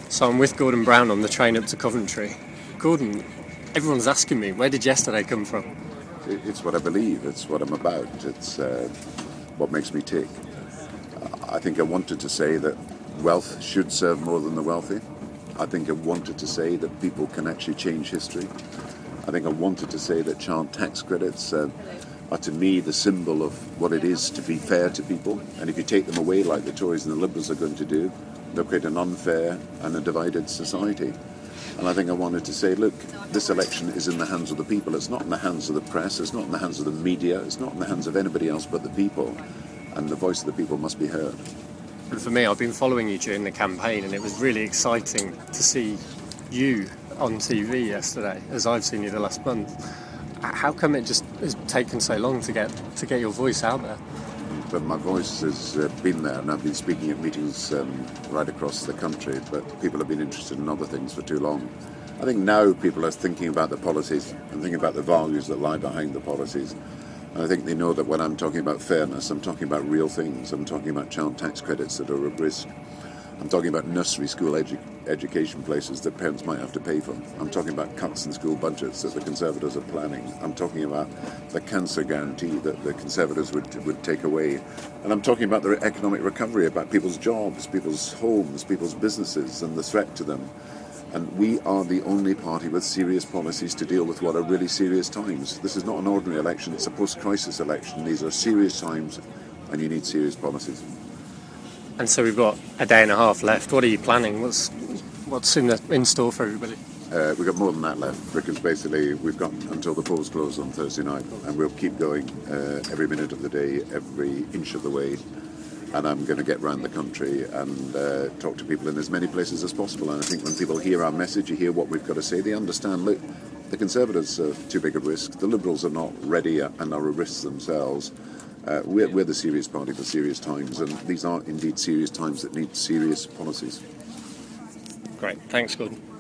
So I'm with Gordon Brown on the train up to Coventry. Gordon, everyone's asking me, where did yesterday come from? It's what I believe, it's what I'm about, it's what makes me tick. I think I wanted to say that wealth should serve more than the wealthy. I think I wanted to say that people can actually change history. I think I wanted to say that child tax credits are to me the symbol of what it is to be fair to people. And if you take them away like the Tories and the Liberals are going to do, they'll create an unfair and a divided society. And I think I wanted to say, look, this election is in the hands of the people. It's not in the hands of the press. It's not in the hands of the media. It's not in the hands of anybody else but the people. And the voice of the people must be heard. And for me, I've been following you during the campaign, and it was really exciting to see you on TV yesterday, as I've seen you the last month. How come it just has taken so long to get your voice out there? But my voice has been there, and I've been speaking at meetings right across the country, but people have been interested in other things for too long. I think now people are thinking about the policies and thinking about the values that lie behind the policies. And I think they know that when I'm talking about fairness, I'm talking about real things. I'm talking about child tax credits that are at risk. I'm talking about nursery school education places that parents might have to pay for. I'm talking about cuts in school budgets that the Conservatives are planning. I'm talking about the cancer guarantee that the Conservatives would take away. And I'm talking about the economic recovery, about people's jobs, people's homes, people's businesses and the threat to them. And we are the only party with serious policies to deal with what are really serious times. This is not an ordinary election, it's a post-crisis election. These are serious times and you need serious policies. And so we've got a day and a half left. What are you planning? What's in store for everybody? We've got more than that left, because basically we've got until the polls close on Thursday night, and we'll keep going every minute of the day, every inch of the way. And I'm going to get around the country and talk to people in as many places as possible. And I think when people hear our message, you hear what we've got to say, they understand, look, the Conservatives are too big a risk, the Liberals are not ready and are a risk themselves. We're the serious party for serious times, and these are indeed serious times that need serious policies. Great. Thanks, Gordon.